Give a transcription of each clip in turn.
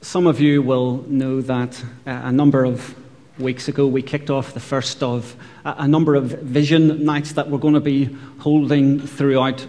Some of you will know that a number of weeks ago we kicked off the first of a number of vision nights that we're going to be holding throughout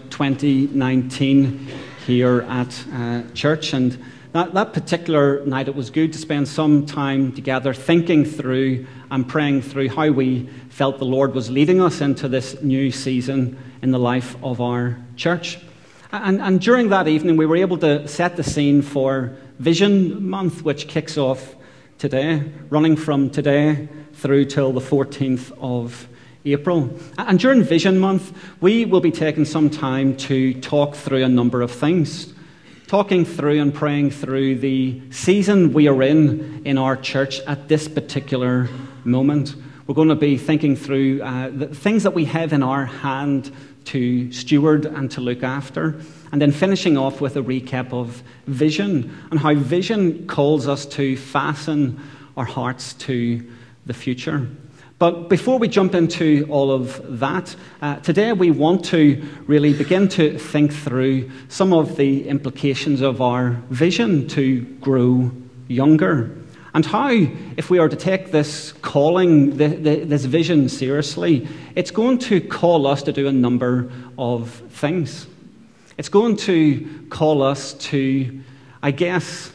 2019 here at church. And that particular night, it was good to spend some time together thinking through and praying through how we felt the Lord was leading us into this new season in the life of our church. And during that evening, we were able to set the scene for Vision Month, which kicks off today, running from today through till the 14th of April. And during Vision Month, we will be taking some time to talk through a number of things, talking through and praying through the season we are in our church at this particular moment. We're going to be thinking through the things that we have in our hand to steward and to look after, and then finishing off with a recap of vision and how vision calls us to fasten our hearts to the future. But before we jump into all of that, today we want to really begin to think through some of the implications of our vision to grow younger. And how, if we are to take this calling, this vision seriously, it's going to call us to do a number of things. It's going to call us to, I guess,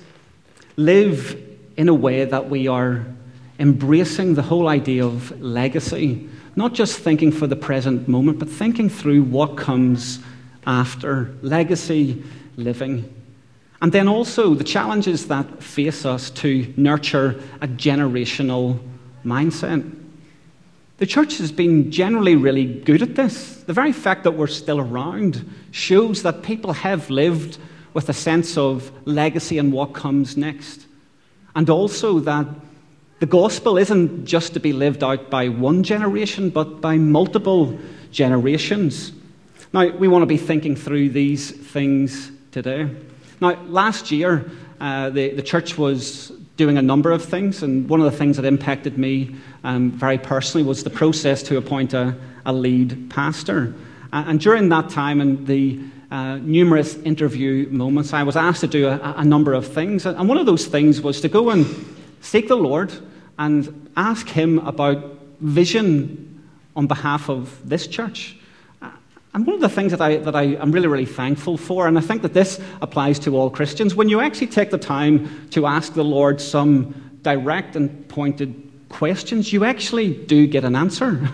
live in a way that we are embracing the whole idea of legacy, not just thinking for the present moment, but thinking through what comes after legacy living. And then also the challenges that face us to nurture a generational mindset. The church has been generally really good at this. The very fact that we're still around shows that people have lived with a sense of legacy and what comes next. And also that the gospel isn't just to be lived out by one generation, but by multiple generations. Now, we want to be thinking through these things today. Now, last year, the church was doing a number of things, and one of the things that impacted me very personally was the process to appoint a lead pastor. And during that time and the numerous interview moments, I was asked to do a number of things. And one of those things was to go and seek the Lord and ask Him about vision on behalf of this church. And one of the things that I am really, really thankful for, and I think that this applies to all Christians, when you actually take the time to ask the Lord some direct and pointed questions, you actually do get an answer.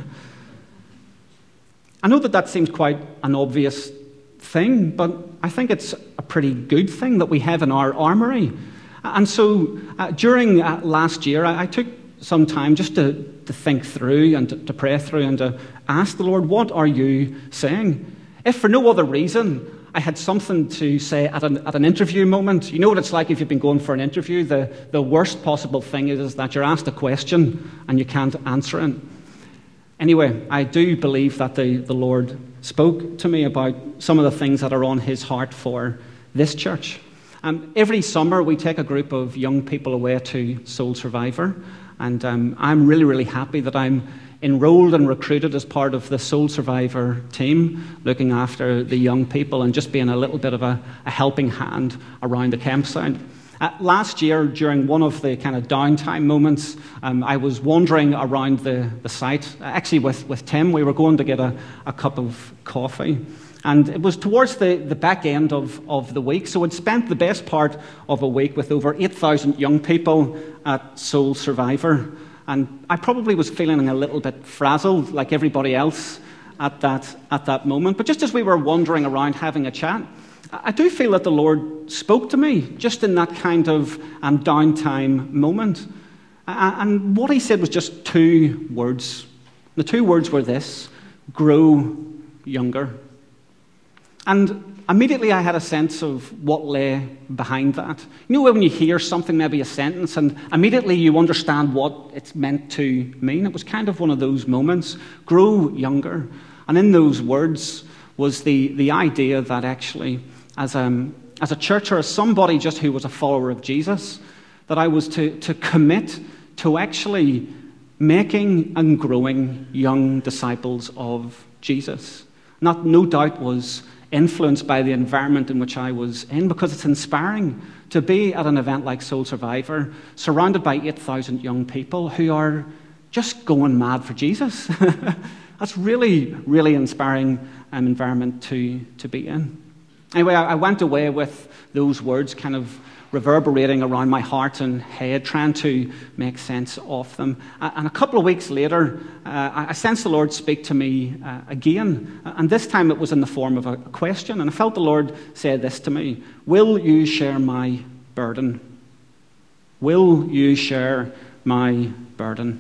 I know that seems quite an obvious thing, but I think it's a pretty good thing that we have in our armory. And so during last year, I took some time just to think through and to pray through and to ask the Lord, what are you saying? If for no other reason, I had something to say at an interview moment. You know what it's like if you've been going for an interview? The worst possible thing is that you're asked a question and you can't answer it. Anyway, I do believe that the Lord spoke to me about some of the things that are on His heart for this church. Every summer, we take a group of young people away to Soul Survivor. And I'm really, really happy that I'm enrolled and recruited as part of the Soul Survivor team, looking after the young people and just being a little bit of a helping hand around the campsite. Last year, during one of the kind of downtime moments, I was wandering around the site. Actually, with Tim, we were going to get a cup of coffee. And it was towards the back end of the week, so I'd spent the best part of a week with over 8,000 young people at Soul Survivor. And I probably was feeling a little bit frazzled, like everybody else at that moment. But just as we were wandering around having a chat, I do feel that the Lord spoke to me just in that kind of downtime moment. And what He said was just two words. The two words were this: grow younger. And immediately I had a sense of what lay behind that. You know when you hear something, maybe a sentence, and immediately you understand what it's meant to mean? It was kind of one of those moments. Grow younger. And in those words was the idea that actually, as a church or as somebody just who was a follower of Jesus, that I was to commit to actually making and growing young disciples of Jesus. No doubt was influenced by the environment in which I was in, because it's inspiring to be at an event like Soul Survivor, surrounded by 8,000 young people who are just going mad for Jesus. That's really, really inspiring environment to be in. Anyway, I went away with those words kind of reverberating around my heart and head, trying to make sense of them. And a couple of weeks later, I sensed the Lord speak to me again. And this time it was in the form of a question. And I felt the Lord say this to me: will you share my burden? Will you share my burden?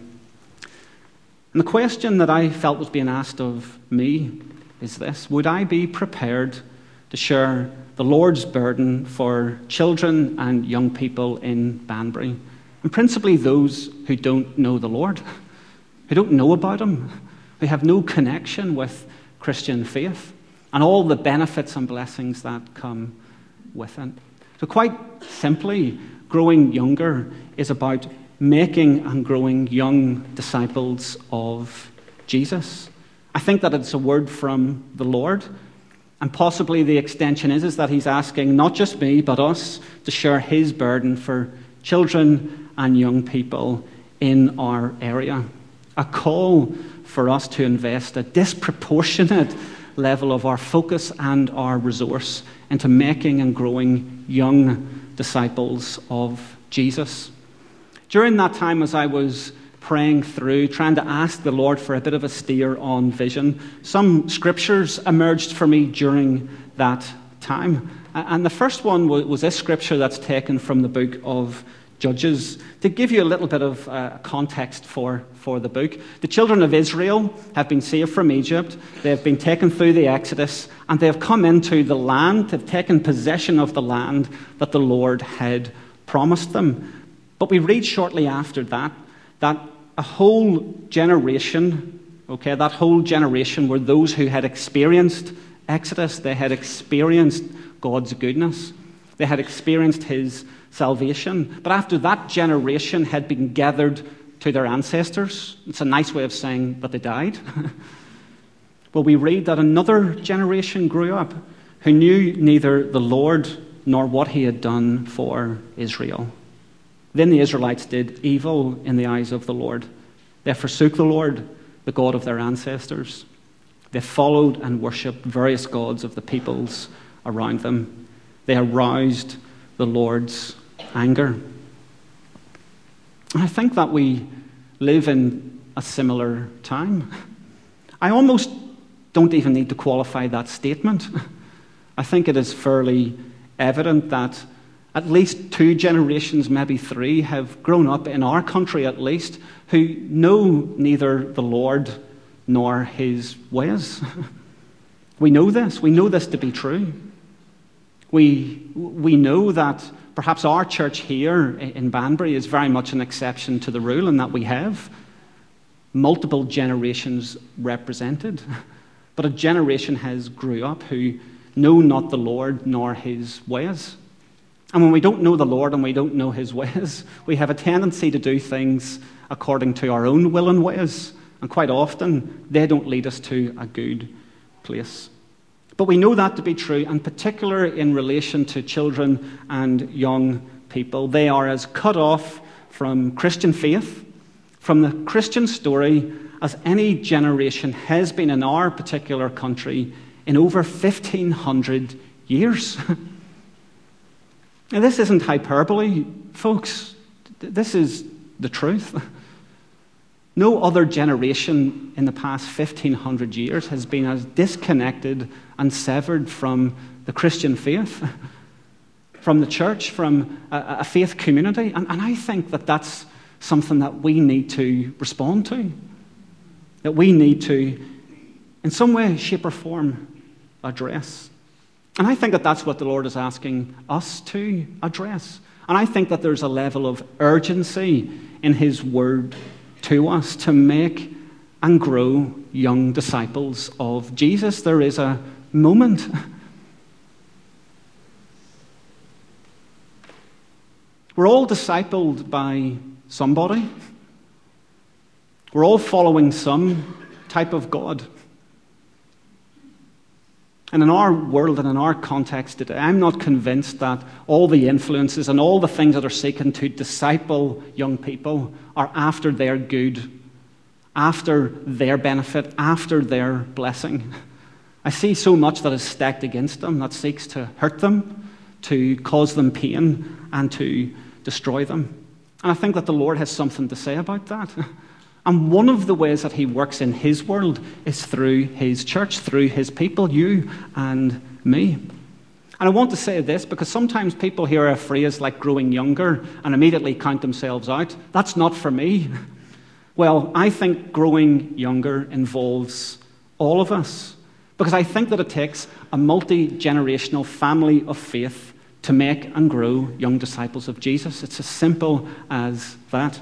And the question that I felt was being asked of me is this: would I be prepared to share the Lord's burden for children and young people in Banbury, and principally those who don't know the Lord, who don't know about Him, who have no connection with Christian faith, and all the benefits and blessings that come with it? So quite simply, growing younger is about making and growing young disciples of Jesus. I think that it's a word from the Lord. And possibly the extension is that He's asking not just me, but us to share His burden for children and young people in our area. A call for us to invest a disproportionate level of our focus and our resource into making and growing young disciples of Jesus. During that time, as I was praying through, trying to ask the Lord for a bit of a steer on vision, some scriptures emerged for me during that time. And the first one was this scripture that's taken from the book of Judges. To give you a little bit of context for the book, the children of Israel have been saved from Egypt. They have been taken through the Exodus, and they have come into the land. They've taken possession of the land that the Lord had promised them. But we read shortly after that a whole generation, that whole generation were those who had experienced Exodus. They had experienced God's goodness. They had experienced His salvation. But after that generation had been gathered to their ancestors, it's a nice way of saying that they died. Well, we read that another generation grew up who knew neither the Lord nor what He had done for Israel. Then the Israelites did evil in the eyes of the Lord. They forsook the Lord, the God of their ancestors. They followed and worshipped various gods of the peoples around them. They aroused the Lord's anger. And I think that we live in a similar time. I almost don't even need to qualify that statement. I think it is fairly evident that at least 2 generations, maybe 3, have grown up in our country at least, who know neither the Lord nor His ways. We know this. We know this to be true. We know that perhaps our church here in Banbury is very much an exception to the rule, in that we have multiple generations represented. But a generation has grew up who know not the Lord nor His ways. And when we don't know the Lord and we don't know His ways, we have a tendency to do things according to our own will and ways. And quite often, they don't lead us to a good place. But we know that to be true, and particularly in relation to children and young people. They are as cut off from Christian faith, from the Christian story, as any generation has been in our particular country in over 1,500 years. Now, this isn't hyperbole, folks. This is the truth. No other generation in the past 1,500 years has been as disconnected and severed from the Christian faith, from the church, from a faith community. And I think that that's something that we need to respond to, that we need to, in some way, shape, or form, address. And I think that that's what the Lord is asking us to address. And I think that there's a level of urgency in His word to us to make and grow young disciples of Jesus. There is a moment. We're all discipled by somebody. We're all following some type of God. And in our world and in our context today, I'm not convinced that all the influences and all the things that are seeking to disciple young people are after their good, after their benefit, after their blessing. I see so much that is stacked against them, that seeks to hurt them, to cause them pain, and to destroy them. And I think that the Lord has something to say about that. And one of the ways that he works in his world is through his church, through his people, you and me. And I want to say this because sometimes people hear a phrase like growing younger and immediately count themselves out. That's not for me. Well, I think growing younger involves all of us, because I think that it takes a multi-generational family of faith to make and grow young disciples of Jesus. It's as simple as that.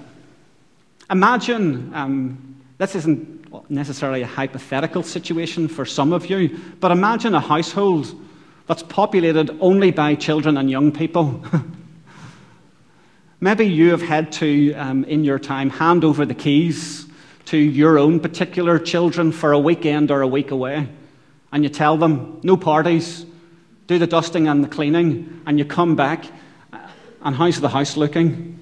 Imagine, this isn't necessarily a hypothetical situation for some of you, but imagine a household that's populated only by children and young people. Maybe you have had to, in your time, hand over the keys to your own particular children for a weekend or a week away. And you tell them, no parties, do the dusting and the cleaning, and you come back, and how's the house looking?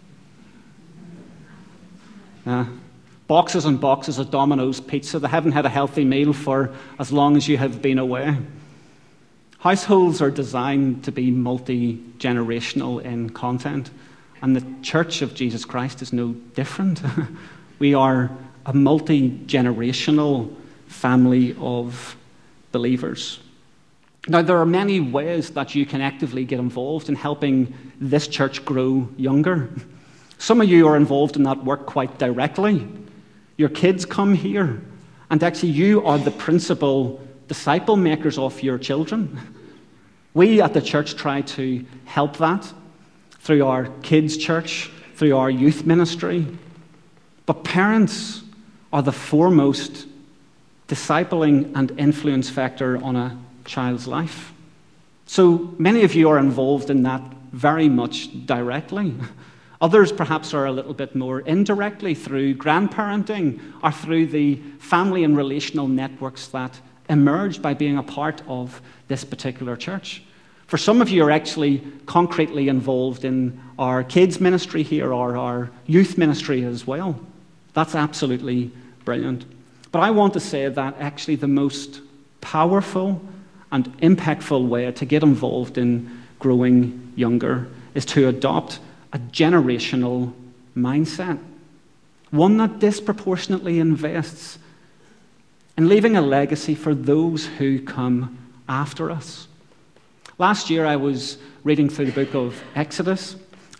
Boxes and boxes of Domino's pizza. They haven't had a healthy meal for as long as you have been away. Households are designed to be multi-generational in content. And the Church of Jesus Christ is no different. We are a multi-generational family of believers. Now, there are many ways that you can actively get involved in helping this church grow younger. Some of you are involved in that work quite directly. Your kids come here, and actually you are the principal disciple makers of your children. We at the church try to help that through our kids' church, through our youth ministry. But parents are the foremost discipling and influence factor on a child's life. So many of you are involved in that very much directly. Others perhaps are a little bit more indirectly through grandparenting or through the family and relational networks that emerge by being a part of this particular church. For some of you are actually concretely involved in our kids ministry here or our youth ministry as well. That's absolutely brilliant. But I want to say that actually the most powerful and impactful way to get involved in growing younger is to adopt a generational mindset, one that disproportionately invests in leaving a legacy for those who come after us. Last year I was reading through the book of Exodus,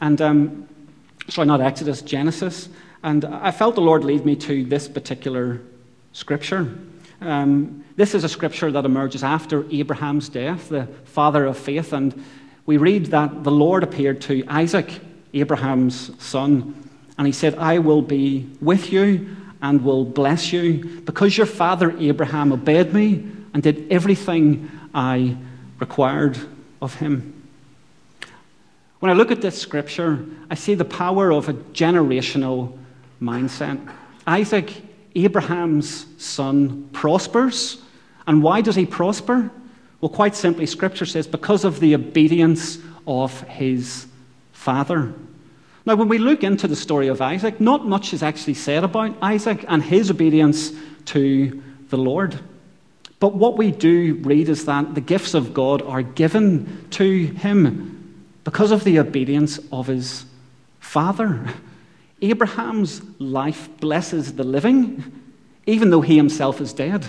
Genesis, and I felt the Lord lead me to this particular scripture. This is a scripture that emerges after Abraham's death, the father of faith, and we read that the Lord appeared to Isaac, Abraham's son, and he said, I will be with you and will bless you because your father Abraham obeyed me and did everything I required of him. When I look at this scripture, I see the power of a generational mindset. Isaac, Abraham's son, prospers. And why does he prosper? Well, quite simply, scripture says because of the obedience of his father. Now, when we look into the story of Isaac, not much is actually said about Isaac and his obedience to the Lord. But what we do read is that the gifts of God are given to him because of the obedience of his father. Abraham's life blesses the living, even though he himself is dead.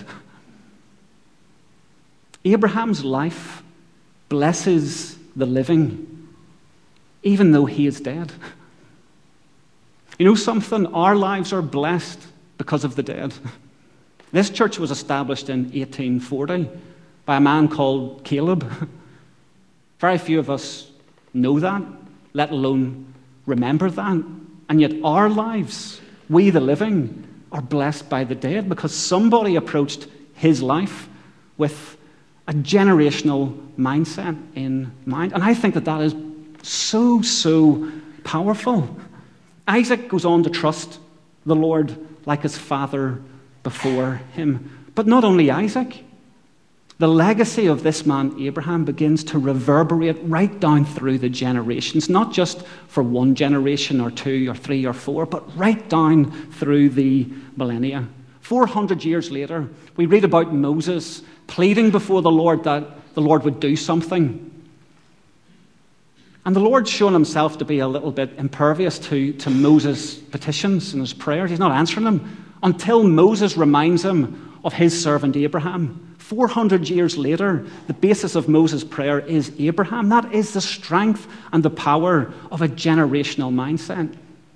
Abraham's life blesses the living, even though he is dead. You know something? Our lives are blessed because of the dead. This church was established in 1840 by a man called Caleb. Very few of us know that, let alone remember that. And yet our lives, we the living, are blessed by the dead because somebody approached his life with a generational mindset in mind. And I think that that is so powerful. Isaac goes on to trust the Lord like his father before him. But not only Isaac. The legacy of this man, Abraham, begins to reverberate right down through the generations, not just for one generation or two or three or four, but right down through the millennia. 400 years later, we read about Moses pleading before the Lord that the Lord would do something. And the Lord's shown himself to be a little bit impervious to Moses' petitions and his prayers. He's not answering them until Moses reminds him of his servant Abraham. 400 years later, the basis of Moses' prayer is Abraham. That is the strength and the power of a generational mindset.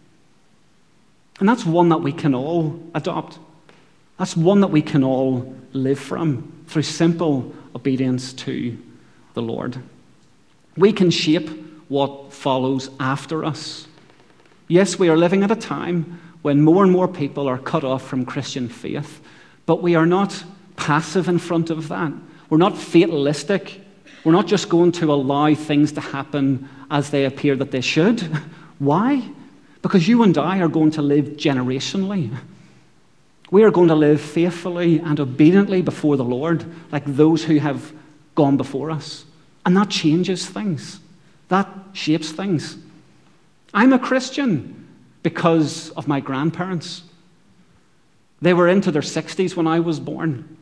And that's one that we can all adopt. That's one that we can all live from through simple obedience to the Lord. We can shape what follows after us. Yes, we are living at a time when more and more people are cut off from Christian faith, but we are not passive in front of that. We're not fatalistic. We're not just going to allow things to happen as they appear that they should. Why? Because you and I are going to live generationally. We are going to live faithfully and obediently before the Lord, like those who have gone before us. And that changes things. That shapes things. I'm a Christian because of my grandparents. They were into their 60s when I was born.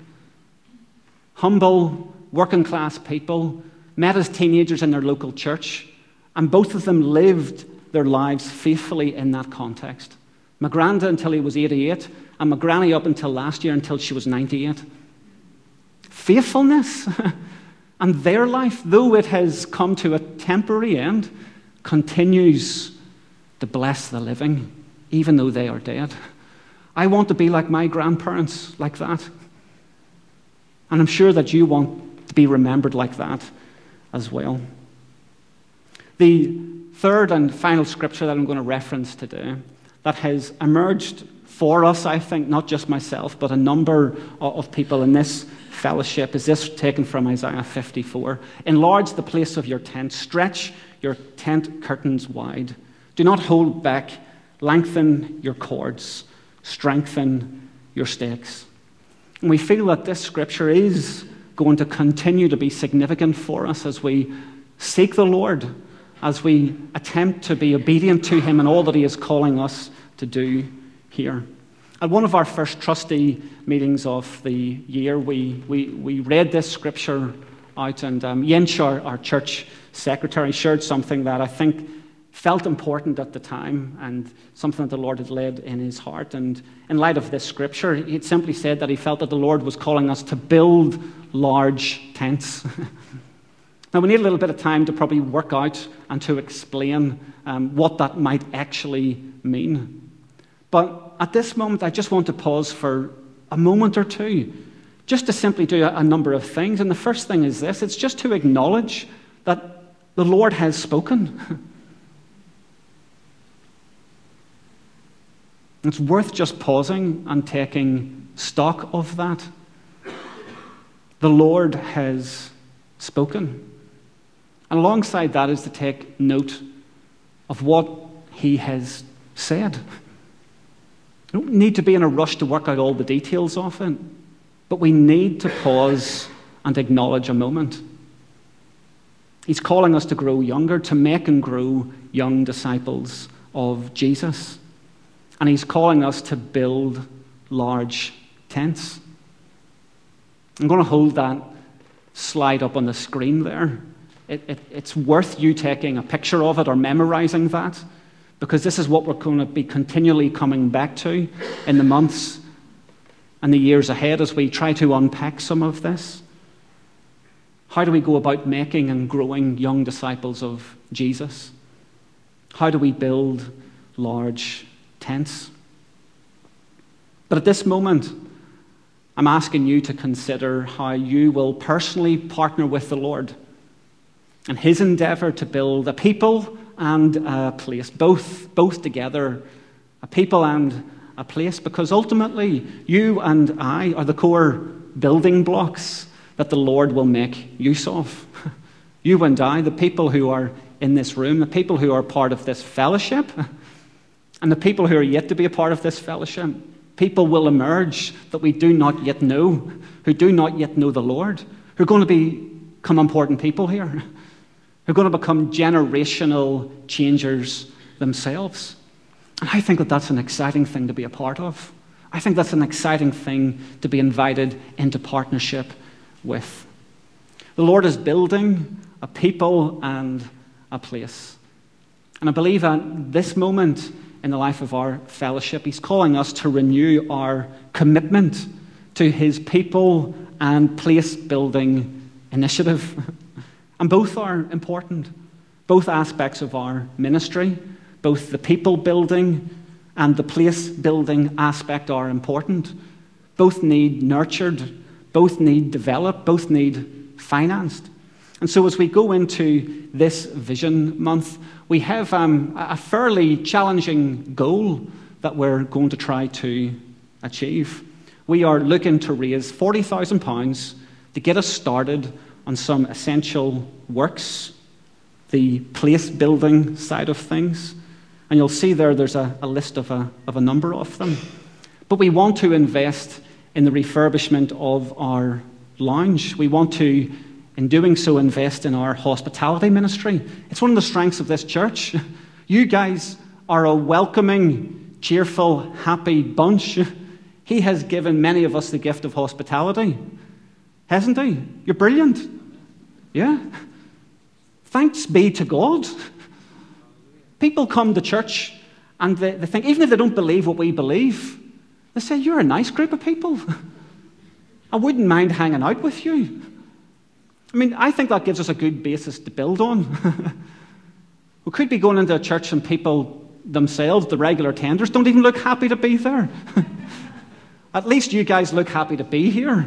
Humble, working class people, met as teenagers in their local church, and both of them lived their lives faithfully in that context. My granda until he was 88, and my granny up until last year until she was 98. Faithfulness. And their life, though it has come to a temporary end, continues to bless the living, even though they are dead. I want to be like my grandparents, like that. And I'm sure that you want to be remembered like that as well. The third and final scripture that I'm going to reference today that has emerged for us, I think, not just myself, but a number of people in this fellowship, is this taken from Isaiah 54. Enlarge the place of your tent. Stretch your tent curtains wide. Do not hold back. Lengthen your cords. Strengthen your stakes. And we feel that this scripture is going to continue to be significant for us as we seek the Lord, as we attempt to be obedient to him in all that he is calling us to do here. At one of our first trustee meetings of the year, we read this scripture out, and Yinch, our church secretary, shared something that I think felt important at the time and something that the Lord had laid in his heart. And in light of this scripture, he had simply said that he felt that the Lord was calling us to build large tents. Now, we need a little bit of time to probably work out and to explain what that might actually mean. But at this moment, I just want to pause for a moment or two, just to simply do a number of things. And the first thing is this: it's just to acknowledge that the Lord has spoken. It's worth just pausing and taking stock of that. The Lord has spoken. And alongside that is to take note of what he has said. We don't need to be in a rush to work out all the details of it, but we need to pause and acknowledge a moment. He's calling us to grow younger, to make and grow young disciples of Jesus. And he's calling us to build large tents. I'm going to hold that slide up on the screen there. It's worth you taking a picture of it or memorizing that, because this is what we're going to be continually coming back to in the months and the years ahead as we try to unpack some of this. How do we go about making and growing young disciples of Jesus? How do we build large tents? But at this moment, I'm asking you to consider how you will personally partner with the Lord and his endeavor to build a people and a place, both together, a people and a place, because ultimately you and I are the core building blocks that the Lord will make use of. You and I, the people who are in this room, the people who are part of this fellowship, and the people who are yet to be a part of this fellowship. People will emerge that we do not yet know, who do not yet know the Lord, who are going to become important people here, who are going to become generational changers themselves. And I think that that's an exciting thing to be a part of. I think that's an exciting thing to be invited into partnership with. The Lord is building a people and a place. And I believe at this moment in the life of our fellowship, He's calling us to renew our commitment to His people and place building initiative. And both are important. Both aspects of our ministry, both the people building and the place building aspect, are important. Both need nurtured, both need developed, both need financed. And so as we go into this Vision Month, we have a fairly challenging goal that we're going to try to achieve. We are looking to raise £40,000 to get us started on some essential works, the place building side of things. And you'll see there's a list of a number of them. But we want to invest in the refurbishment of our lounge. We want to, in doing so, invest in our hospitality ministry. It's one of the strengths of this church. You guys are a welcoming, cheerful, happy bunch. He has given many of us the gift of hospitality, hasn't He? You're brilliant. Yeah. Thanks be to God. People come to church and they think, even if they don't believe what we believe, they say, you're a nice group of people. I wouldn't mind hanging out with you. I mean, I think that gives us a good basis to build on. We could be going into a church and people themselves, the regular tenders, don't even look happy to be there. At least you guys look happy to be here.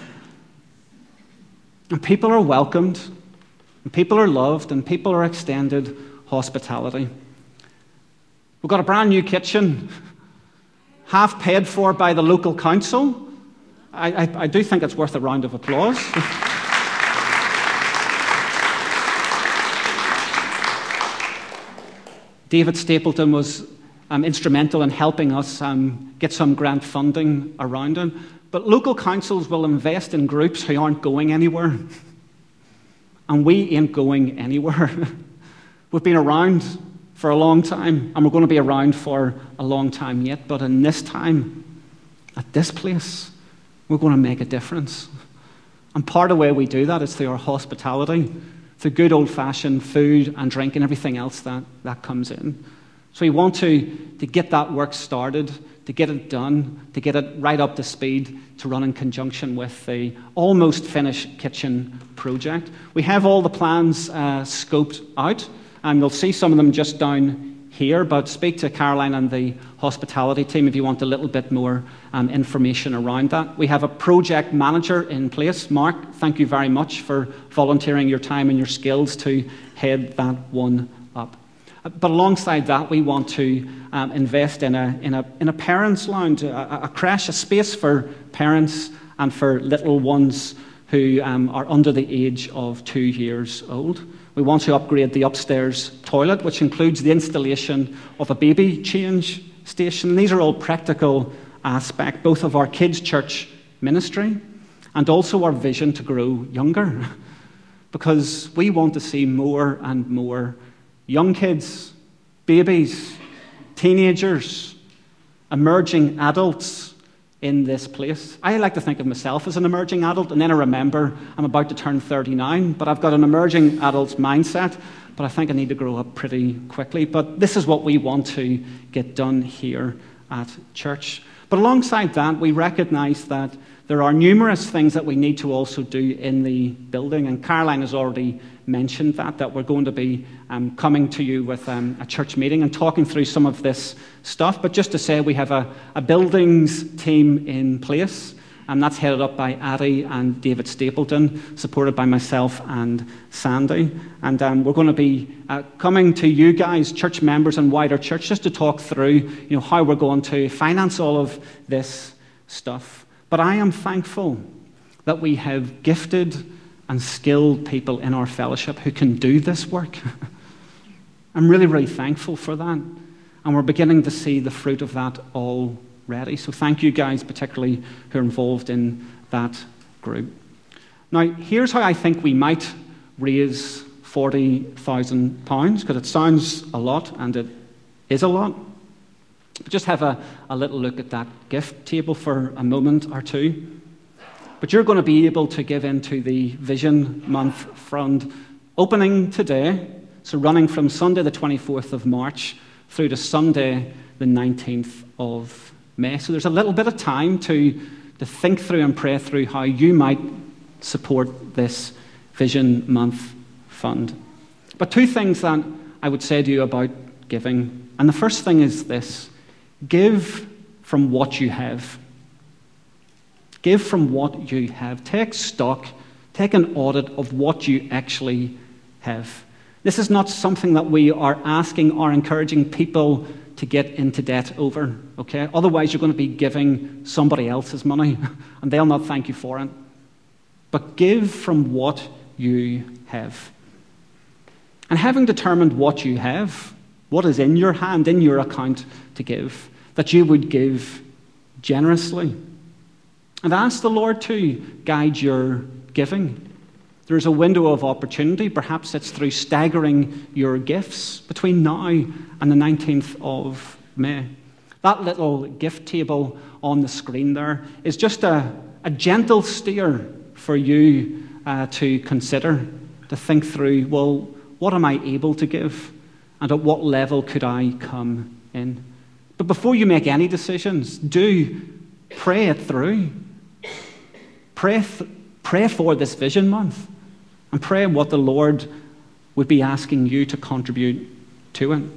And people are welcomed, and people are loved, and people are extended hospitality. We've got a brand new kitchen, half paid for by the local council. I do think it's worth a round of applause. David Stapleton was instrumental in helping us get some grant funding around it. But local councils will invest in groups who aren't going anywhere. And we ain't going anywhere. We've been around for a long time, and we're going to be around for a long time yet. But in this time, at this place, we're going to make a difference. And part of the way we do that is through our hospitality, through good old-fashioned food and drink and everything else that comes in. So we want to get that work started, to get it done, to get it right up to speed, to run in conjunction with the almost finished kitchen project. We have all the plans scoped out, and you'll see some of them just down here, but speak to Caroline and the hospitality team if you want a little bit more information around that. We have a project manager in place. Mark, thank you very much for volunteering your time and your skills to head that one up. But alongside that, we want to invest in a parents' lounge, a creche, a space for parents and for little ones who are under the age of 2 years old. We want to upgrade the upstairs toilet, which includes the installation of a baby change station. These are all practical aspects, both of our kids' church ministry and also our vision to grow younger. Because we want to see more and more young kids, babies, teenagers, emerging adults in this place. I like to think of myself as an emerging adult, and then I remember I'm about to turn 39, but I've got an emerging adult's mindset, but I think I need to grow up pretty quickly. But this is what we want to get done here at church. But alongside that, we recognize that there are numerous things that we need to also do in the building, and Caroline has already mentioned that we're going to be coming to you with a church meeting and talking through some of this stuff. But just to say, we have a buildings team in place, and that's headed up by Addie and David Stapleton, supported by myself and Sandy. And we're going to be coming to you guys, church members and wider church, just to talk through how we're going to finance all of this stuff. But I am thankful that we have gifted and skilled people in our fellowship who can do this work. I'm really, really thankful for that. And we're beginning to see the fruit of that already. So thank you guys, particularly who are involved in that group. Now, here's how I think we might raise £40,000, because it sounds a lot, and it is a lot. But just have a little look at that gift table for a moment or two. But you're going to be able to give into the Vision Month Fund opening today, so running from Sunday the 24th of March through to Sunday the 19th of May. So there's a little bit of time to think through and pray through how you might support this Vision Month Fund. But two things that I would say to you about giving. And the first thing is this: give from what you have. Give from what you have. Take stock, take an audit of what you actually have. This is not something that we are asking or encouraging people to get into debt over, okay? Otherwise, you're going to be giving somebody else's money, and they'll not thank you for it. But give from what you have. And having determined what you have, what is in your hand, in your account to give, that you would give generously. And ask the Lord to guide your giving. There's a window of opportunity. Perhaps it's through staggering your gifts between now and the 19th of May. That little gift table on the screen there is just a gentle steer for you to consider, to think through, well, what am I able to give? And at what level could I come in? But before you make any decisions, do pray it through. Pray for this Vision Month, and pray what the Lord would be asking you to contribute to it.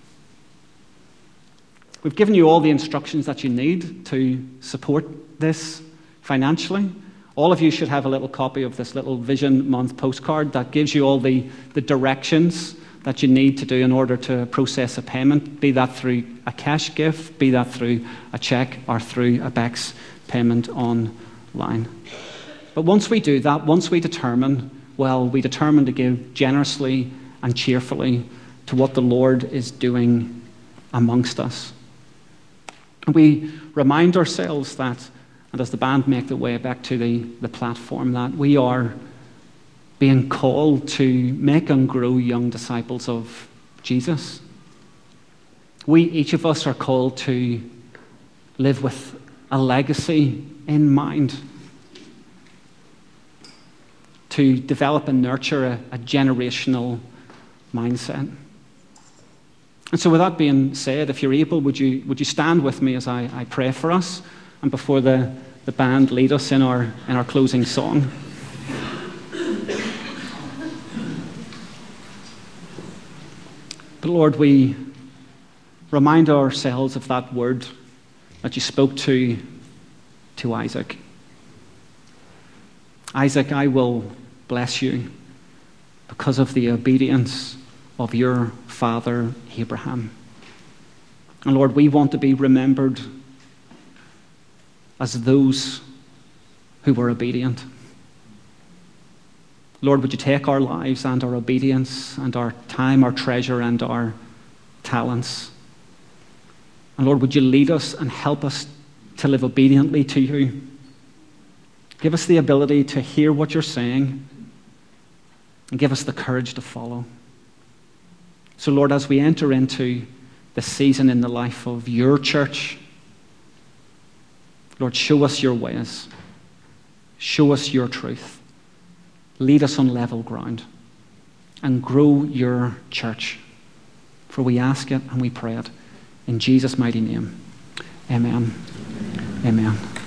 We've given you all the instructions that you need to support this financially. All of you should have a little copy of this little Vision Month postcard that gives you all the directions that you need to do in order to process a payment, be that through a cash gift, be that through a cheque, or through a BEX payment online. But once we do that, once we determine to give generously and cheerfully to what the Lord is doing amongst us. And we remind ourselves that, and as the band make their way back to the platform, that we are being called to make and grow young disciples of Jesus. Each of us are called to live with a legacy in mind, to develop and nurture a generational mindset. And so with that being said, if you're able, would you stand with me as I pray for us, and before the band lead us in our closing song. But Lord, we remind ourselves of that word that you spoke to Isaac. Isaac, I will bless you because of the obedience of your father Abraham. And Lord, we want to be remembered as those who were obedient. Lord, would you take our lives and our obedience and our time, our treasure and our talents. And Lord, would you lead us and help us to live obediently to you. Give us the ability to hear what you're saying and give us the courage to follow. So Lord, as we enter into the season in the life of your church, Lord, show us your ways. Show us your truth. Lead us on level ground and grow your church. For we ask it and we pray it in Jesus' mighty name. Amen. Amen.